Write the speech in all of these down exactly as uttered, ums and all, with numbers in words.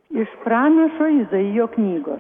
Iš pranašo Izaijo knygos.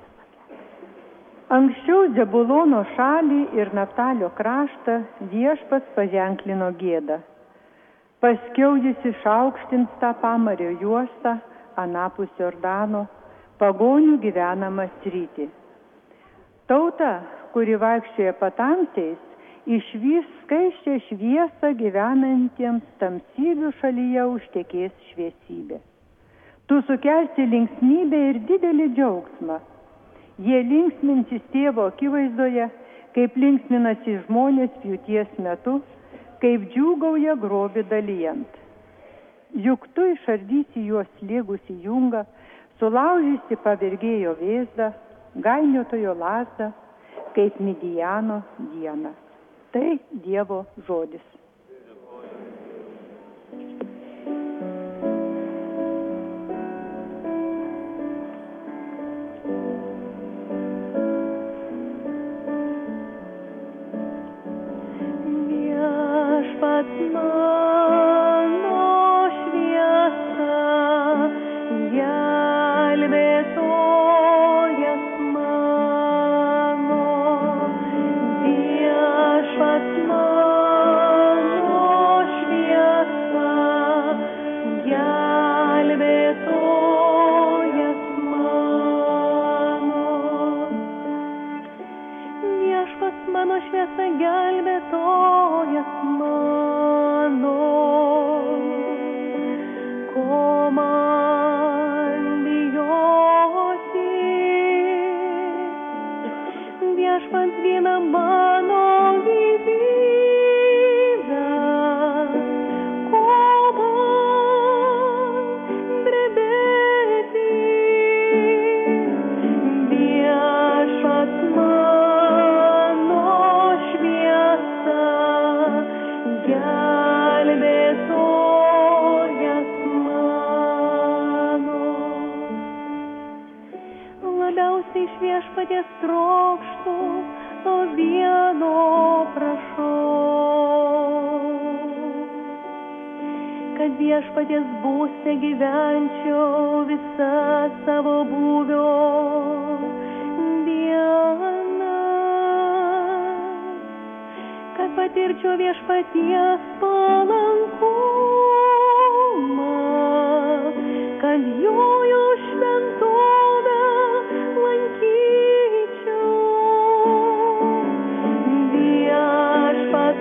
Anksčiau Zebulono šalį ir Naftalio kraštą Viešpats paženklino gėdą. Paskiau jis išaukštins tą pamario juostą anapus Jordano, pagonių gyvenamą sritį. Tauta, kuri vaikščioja patamsiais, išvys skaisčią šviesą gyvenantiems tamsybių šalyje užtekės šviesybė. Tu sukelsi linksmybę ir didelį džiaugsmą. Jie linksminsis tėvo akivaizdoje, kaip linksminasi žmonės pjūties metu, kaip džiūgauja grobį dalijant. Juk tu išardysi juos slėgusi jungą, sulaužysi pavergėjo vėzdą, gainiotojo lazdą, kaip Midijano dieną. Tai Dievo žodis. Viešpaties būste gyvenčiau visą savo būvio dieną, kad patirčiau viešpaties palankumą, kad jojo šventovę lankyčiau. Viešpats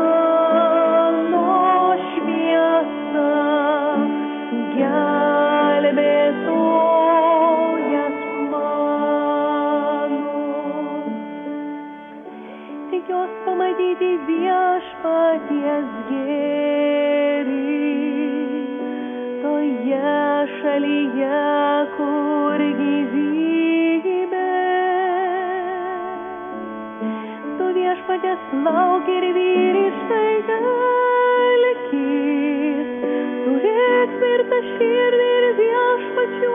viešpaties gėrį toje šalyje, kur gyvybė. Tu viešpaties lauki ir vyriškai elkis, turėk tvirtą širdį ir viešpačių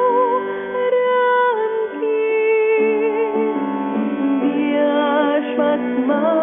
remkis. Viešpats man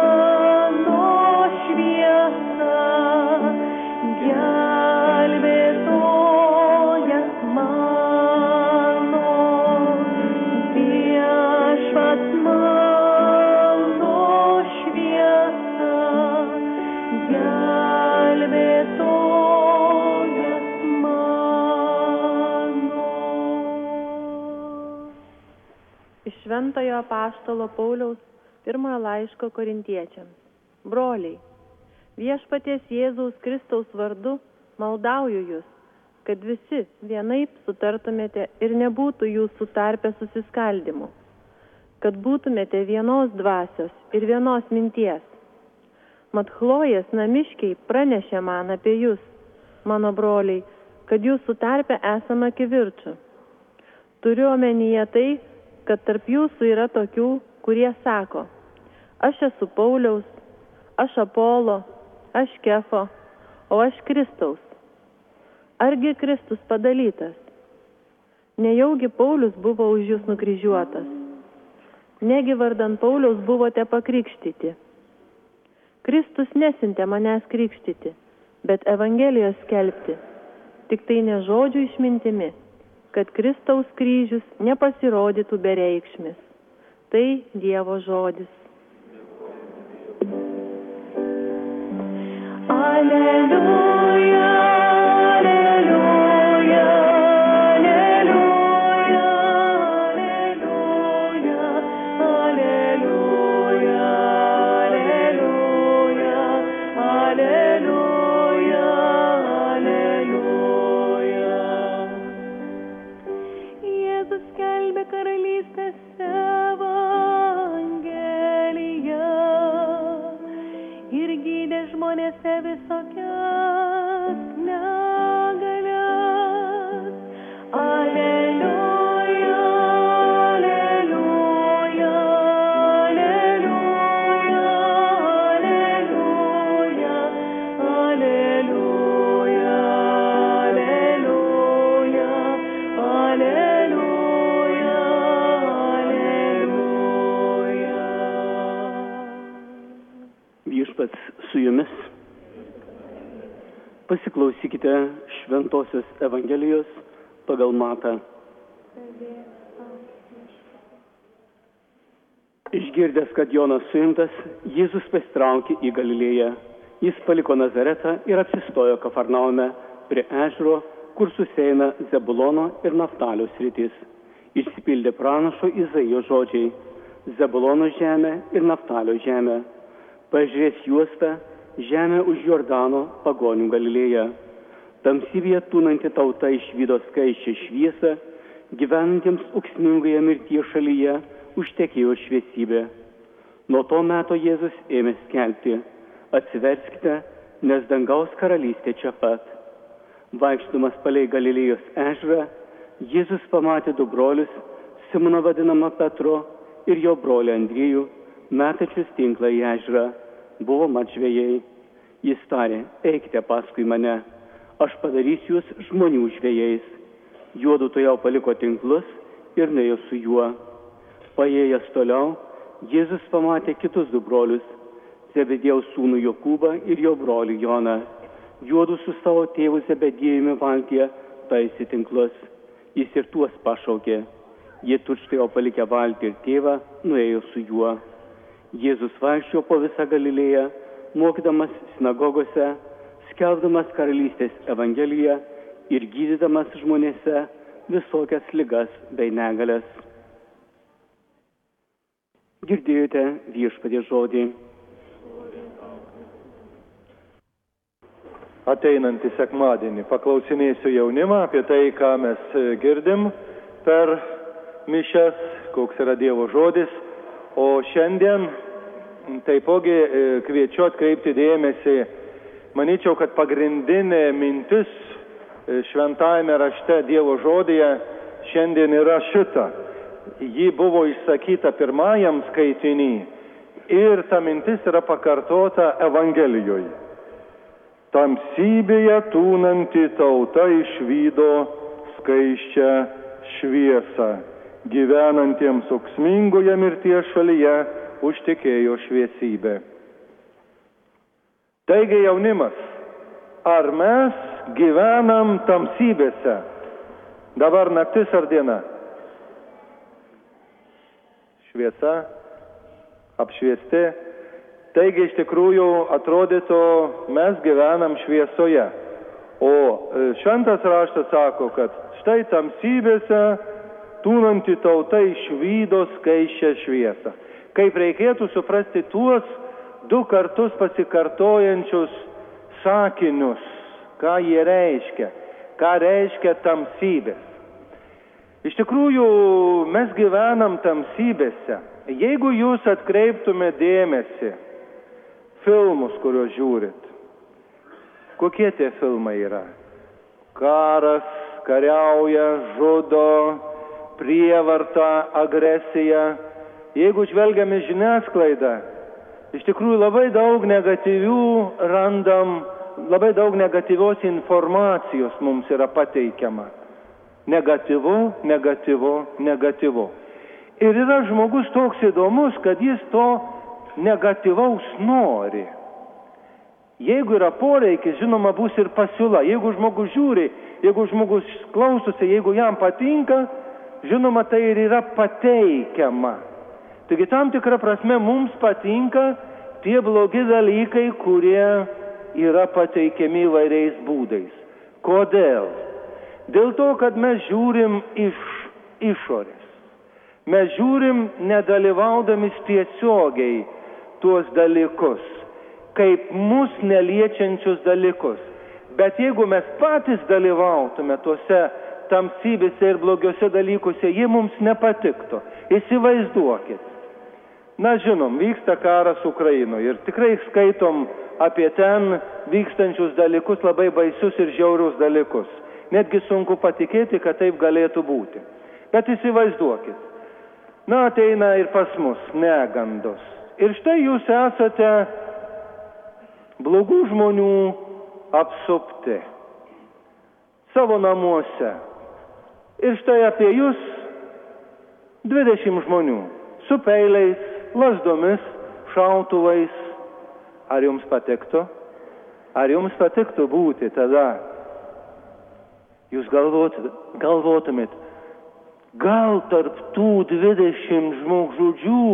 Šventojo apaštalo Pauliaus pirmojo laiško Korintiečiams. Broliai, Viešpaties Jėzaus Kristaus vardu maldauju jūs, kad visi vienaip sutartumėte ir nebūtų jūsų tarpe susiskaldymų, kad būtumėte vienos dvasios ir vienos minties. Mat Chlojės namiškiai pranešė man apie jūs, mano broliai, kad jūsų tarpe esama kivirčų. Turiu omenyje tai, kad tarp jūsų yra tokių, kurie sako, aš esu Pauliaus, aš Apolo, aš Kefo, o aš Kristaus. Argi Kristus padalytas? Nejaugi Paulius buvo už jūs nukryžiuotas? Negi vardan Pauliaus buvote pakrikštyti? Kristus nesintė manęs krikštyti, bet Evangelijos skelbti, tik tai ne žodžių išmintimi, kad Kristaus kryžius nepasirodytų bereikšmis. Tai Dievo žodis. Alleluja, alleluja, alleluja, alleluja, alleluja, alleluja, alleluja. Jėzus skelbė karalystės evangeliją ir gydė žmonėse visokias negalias. Alleluja, alleluja, alleluja, alleluja, alleluja, alleluja, alleluja, alleluja. Viešpats su jumis. Pasiklausykite Šventosios Evangelijos pagal Matą. Išgirdęs, kad Jonas suimtas, Jėzus pasitraukė į Galilėją. Jis paliko Nazaretą ir apsistojo Kafarnaume prie ežero, kur susieina Zebulono ir Naftalio sritis. Išsipildė pranašo Izaijo žodžiai: Zebulono žemė ir Naftalio žemė. Pažiūrės juostą, žemė už Jordano, pagonių Galilėja. Tamsybėje tūnanti tauta išvydo skaisčią šviesą, gyvenantiems ūksmingoje mirties šalyje užtekėjo šviesybė. Nuo to meto Jėzus ėmė skelbti: atsiverskite, nes dangaus karalystė čia pat. Vaikščiodamas palei Galilėjos ežerą, Jėzus pamatė du brolius, Simoną vadinamą Petru ir jo brolį Andriejų, metančius tinklą į ežerą. Buvo mat žvejai. Jis tarė: eikite paskui mane, aš padarysiu jūs žmonių žvejais. Juodu tuojau paliko tinklus ir nuėjo su juo. Paėjęs toliau, Jėzus pamatė kitus du brolius, Zebediejaus sūnų Jokūbą ir jo brolį Joną. Juodu su savo tėvu Zebediejumi valtyje taisė tinklus. Jis ir tuos pašaukė. Jie tučtuojau palikę valtį ir tėvą nuėjo su juo. Jėzus vaikščiojo po visą Galilėją, mokydamas sinagogose, skelbdamas karalystės evangeliją ir gydydamas žmonėse visokias ligas bei negalias. Girdėjote Viešpaties žodį. Ateinantį sekmadienį paklausinėsiu jaunimą apie tai, ką mes girdim per mišias, koks yra Dievo žodis. O šiandien taipogi kviečiu atkreipti dėmesį, manyčiau, kad pagrindinė mintis šventajame rašte Dievo žodyje šiandien yra šita. Ji buvo išsakyta pirmajam skaitinį ir ta mintis yra pakartota Evangelijoje. Tamsybėje tūnanti tauta išvydo skaisčią šviesą. Gyvenantiems ūksmingoje mirties šalyje užtekėjo šviesybė. Taigi jaunimas, ar mes gyvenam tamsybėse? Dabar naktis ar diena? Šviesa, apšviesti. Taigi iš tikrųjų atrodytų, mes gyvenam šviesoje. O šventas raštas sako, kad štai tamsybėse tūnanti tauta išvydo skaisčią šviesą. Kaip reikėtų suprasti tuos du kartus pasikartojančius sakinius, ką jie reiškia, ką reiškia tamsybės. Iš tikrųjų, mes gyvenam tamsybėse. Jeigu jūs atkreiptume dėmesį filmus, kuriuos žiūrit, kokie tie filmai yra? Karas, kariauja, žudo, prievarta, agresija. Jeigu žvelgiame žiniasklaidą, iš tikrųjų labai daug negatyvių randam, labai daug negatyvios informacijos mums yra pateikiama. Negatyvu, negatyvu, negatyvu. Ir yra žmogus toks įdomus, kad jis to negatyvaus nori. Jeigu yra poreikis, žinoma, bus ir pasiūla. Jeigu žmogus žiūri, jeigu žmogus klausosi, jeigu jam patinka, žinoma, tai ir yra pateikiama. Taigi tam tikrą prasme mums patinka tie blogi dalykai, kurie yra pateikiami įvairiais būdais. Kodėl? Dėl to, kad mes žiūrim iš išorės. Mes žiūrim nedalyvaudami tiesiogiai tuos dalykus, kaip mus neliečiančius dalykus. Bet jeigu mes patys dalyvautume tuose tamsybėse ir blogiuose dalykuose, jie mums nepatiktų. Įsivaizduokit. Na, žinom, vyksta karas Ukrainoje ir tikrai skaitom apie ten vykstančius dalykus, labai baisius ir žiaurius dalykus. Netgi sunku patikėti, kad taip galėtų būti. Bet įsivaizduokit. Na, ateina ir pas mus negandos. Ir štai jūs esate blogų žmonių apsupti savo namuose. Ir štai apie jūs dvidešimt žmonių su peiliais, lazdomis, šautuvais. Ar jums patiktų? Ar jums patiktų būti tada? Jūs galvot, galvotumėt, gal tarp tų dvidešimt žmogžudžių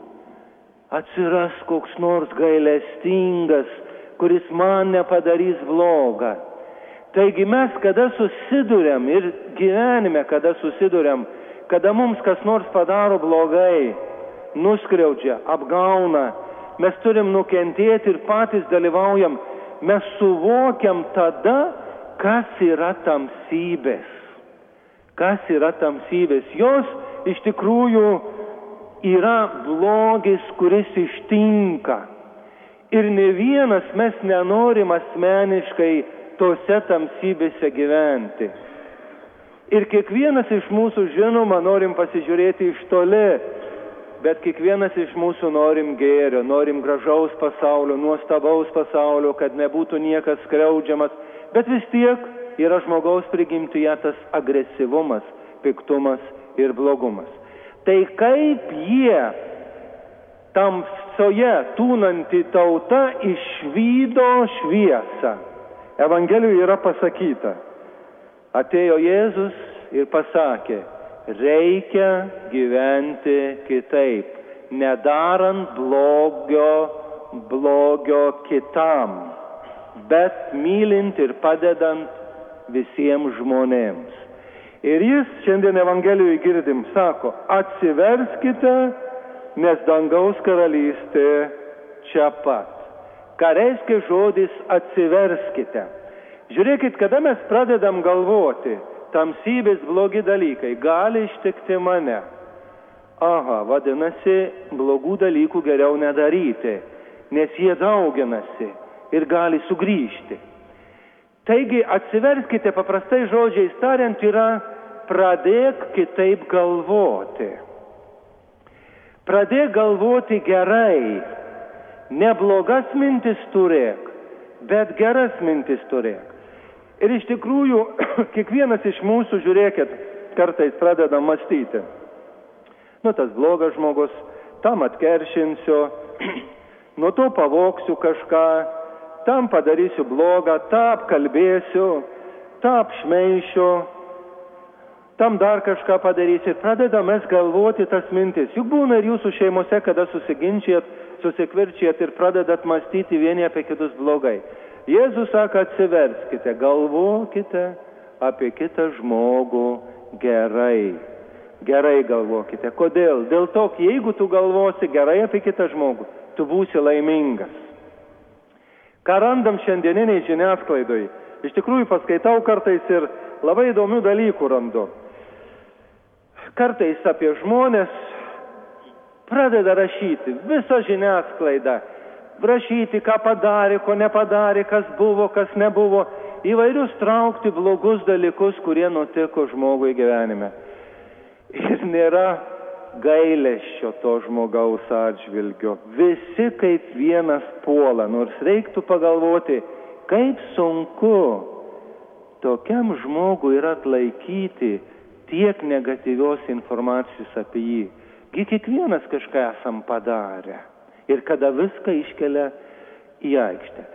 atsiras koks nors gailestingas, kuris man nepadarys blogą. Taigi mes, kada susiduriam ir gyvenime, kada susiduriam, kada mums kas nors padaro blogai, nuskriaudžia, apgauna, mes turim nukentėti ir patys dalyvaujam, mes suvokiam tada, kas yra tamsybės. Kas yra tamsybės? Jos iš tikrųjų yra blogis, kuris ištinka. Ir ne vienas mes nenorim asmeniškai tose tamsybėse gyventi. Ir kiekvienas iš mūsų, žinoma, norim pasižiūrėti iš toli, bet kiekvienas iš mūsų norim gėrio, norim gražaus pasaulio, nuostabaus pasaulio, kad nebūtų niekas skriaudžiamas, bet vis tiek yra žmogaus prigimtyje tas agresyvumas, piktumas ir blogumas. Tai kaip jie tamsoje tūnanti tauta išvydo šviesą. Evangelijoje yra pasakyta, atėjo Jėzus ir pasakė, reikia gyventi kitaip, nedarant blogio, blogio kitam, bet mylint ir padedant visiems žmonėms. Ir jis šiandien Evangelijoje girdim, sako, atsiverskite, nes dangaus karalystė čia pat. Ką reiškia žodis atsiverskite? Žiūrėkit, kada mes pradedam galvoti, tamsybės blogi dalykai gali ištikti mane. Aha, vadinasi, blogų dalykų geriau nedaryti, nes jie dauginasi ir gali sugrįžti. Taigi, atsiverskite, paprastai žodžiais tariant, yra pradėk kitaip galvoti. Pradėk galvoti gerai, ne blogas mintis turėk, bet geras mintis turėk. Ir iš tikrųjų, kiekvienas iš mūsų, žiūrėkit, kartais pradeda mąstyti. Nu, tas blogas žmogus, tam atkeršinsiu, nuo to pavoksiu kažką, tam padarysiu blogą, tą apkalbėsiu, tą apšmeišiu, tam dar kažką padarysiu. Ir pradeda mes galvoti tas mintis. Juk būna ir jūsų šeimose, kada susiginčijat, susikvirčijat ir pradedat mąstyti vieni apie kitus blogai. Jėzus sako, atsiverskite, galvokite apie kitą žmogų gerai. Gerai galvokite. Kodėl? Dėl to, jeigu tu galvosi gerai apie kitą žmogų, tu būsi laimingas. Ką randam šiandieniniai žiniasklaidoj? Iš tikrųjų paskaitau kartais ir labai įdomių dalykų randu. Kartais apie žmonės pradeda rašyti visą žiniasklaidą. Rašyti, ką padarė, ko nepadarė, kas buvo, kas nebuvo. Įvairius traukti blogus dalykus, kurie nutiko žmogui gyvenime. Ir nėra gailesčio to žmogaus atžvilgio. Visi kaip vienas puola, nors reiktų pagalvoti, kaip sunku tokiam žmogui yra atlaikyti tiek negatyvios informacijos apie jį. Gi kiekvienas kažką esam padarę. Ir kada viską iškelia į aikštę.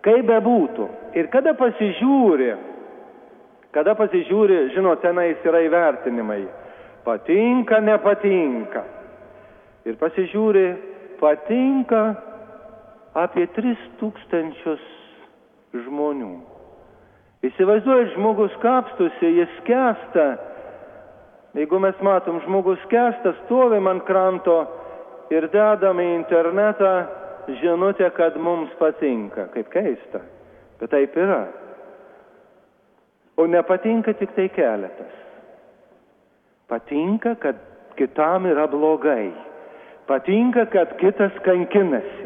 kaip bebūtų. Ir kada pasižiūri, kada pasižiūri, žinot, tenais yra įvertinimai. Patinka, nepatinka. Ir pasižiūri, patinka apie tris tūkstančius žmonių. Įsivaizduoju, žmogus kapstusi, jis skęsta. Jeigu mes matom, žmogus skęsta, stovim ant kranto ir dedam į internetą žinutę, kad mums patinka. Kaip keista, bet taip yra. O nepatinka tik tai keletas. Patinka, kad kitam yra blogai. Patinka, kad kitas kankinasi.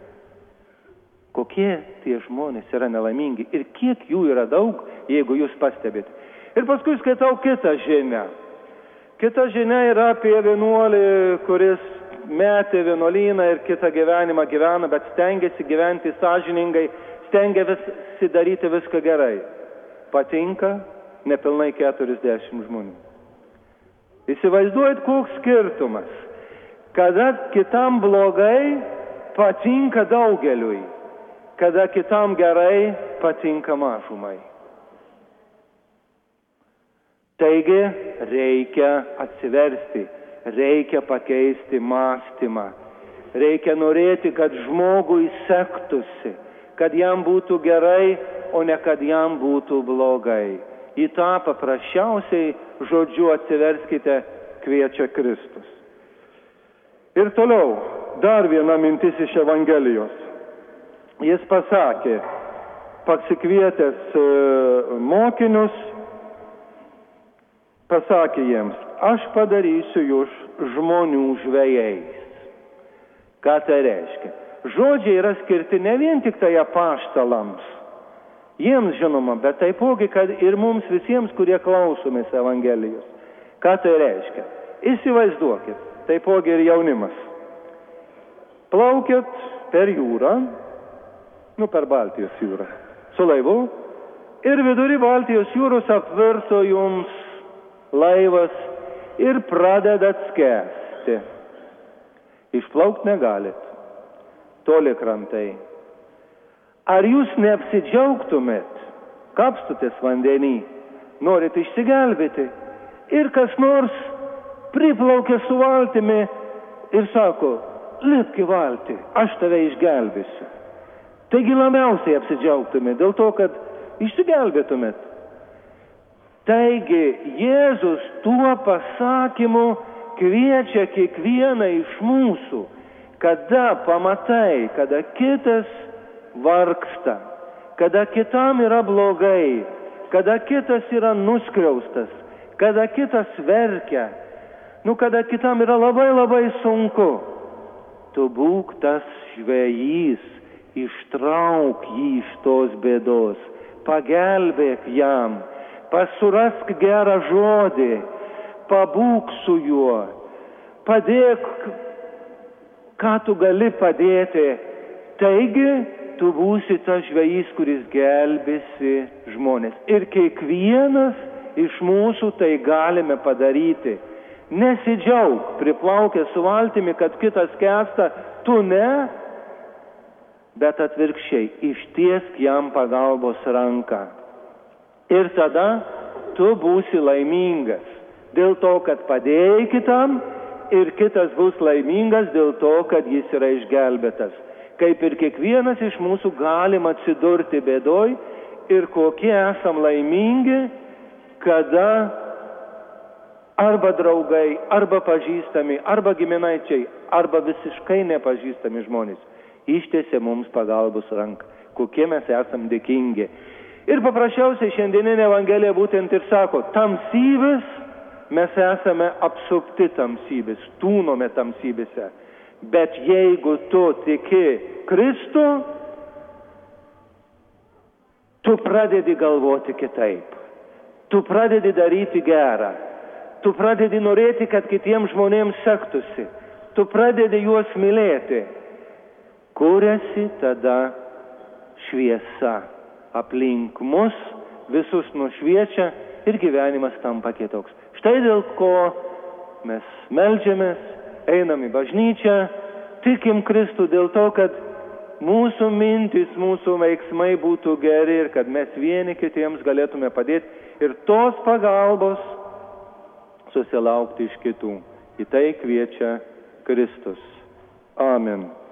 Kokie tie žmonės yra nelaimingi ir kiek jų yra daug, jeigu jūs pastebite. Ir paskui skaitau kitą žinią. Kita žinia yra apie vienuolį, kuris metė vienuolyną ir kitą gyvenimą gyvena, bet stengiasi gyventi sąžiningai, stengiasi daryti viską gerai. Patinka nepilnai keturiasdešimt žmonių. Įsivaizduojat, koks skirtumas. Kada kitam blogai, patinka daugeliui. Kada kitam gerai, patinka mažumai. Taigi reikia atsiversti, reikia pakeisti mąstymą, reikia norėti, kad žmogui sektųsi, kad jam būtų gerai, o ne kad jam būtų blogai. Į tą paprasčiausiai žodžiu atsiverskite, kviečia Kristus. Ir toliau, dar viena mintis iš Evangelijos. Jis pasakė, pasikvietęs mokinius, pasakė jiems, aš padarysiu jūs žmonių žvejais. Ką tai reiškia? Žodžiai yra skirti ne vien tik tai apaštalams, jiems žinoma, bet taipogi, kad ir mums visiems, kurie klausomės Evangelijos. Ką tai reiškia? Įsivaizduokit, taipogi ir jaunimas. Plaukit per jūrą, nu per Baltijos jūrą, su laivu, ir vidury Baltijos jūros apvirto jums laivas ir pradedat skęsti. Išplaukt negalit. Toli krantai. Ar jūs neapsidžiaugtumėt, kapstutės vandenį, norit išsigelbėti, ir kas nors priplaukia su valtimi ir sako, lipk į valtį, aš tave išgelbėsiu. Taigi labiausiai apsidžiaugtumėt dėl to, kad išsigelbėtumėt. Taigi Jėzus tuo pasakymu kviečia kiekvieną iš mūsų, kada pamatai, kada kitas vargsta, kada kitam yra blogai, kada kitas yra nuskriaustas, kada kitas verkia, nu kada kitam yra labai labai sunku, tu būk tas žvejys, ištrauk jį iš tos bėdos, pagelbėk jam, pasurask gerą žodį, pabūk su juo, padėk, ką tu gali padėti. Taigi, tu būsi tas žvejys, kuris gelbėsi žmonės. Ir kiekvienas iš mūsų tai galime padaryti. Nesidžiauk, priplaukęs su valtimi, kad kitas skęsta, tu ne, bet atvirkščiai, ištiesk jam pagalbos ranką. Ir tada tu būsi laimingas dėl to, kad padėjai kitam, ir kitas bus laimingas dėl to, kad jis yra išgelbėtas. Kaip ir kiekvienas iš mūsų galim atsidurti bėdoj ir kokie esam laimingi, kada arba draugai, arba pažįstami, arba giminaičiai, arba visiškai nepažįstami žmonės ištiesia mums pagalbos ranką. Kokie mes esam dėkingi. Ir paprasčiausiai šiandieninė Evangelija būtent ir sako, tamsybės, mes esame apsupti tamsybės, tūnome tamsybėse. Bet jeigu tu tiki Kristų, tu pradedi galvoti kitaip. Tu pradedi daryti gerą. Tu pradedi norėti, kad kitiems žmonėms sektųsi. Tu pradedi juos mylėti. Kuriasi tada šviesa. Aplink mus visus nušviečia ir gyvenimas tampa kitoks. Štai dėl ko mes meldžiamės, einam į bažnyčią, tikim Kristų dėl to, kad mūsų mintis, mūsų veiksmai būtų geri ir kad mes vieni kitiems galėtume padėti ir tos pagalbos susilaukti iš kitų. Į tai kviečia Kristus. Amen.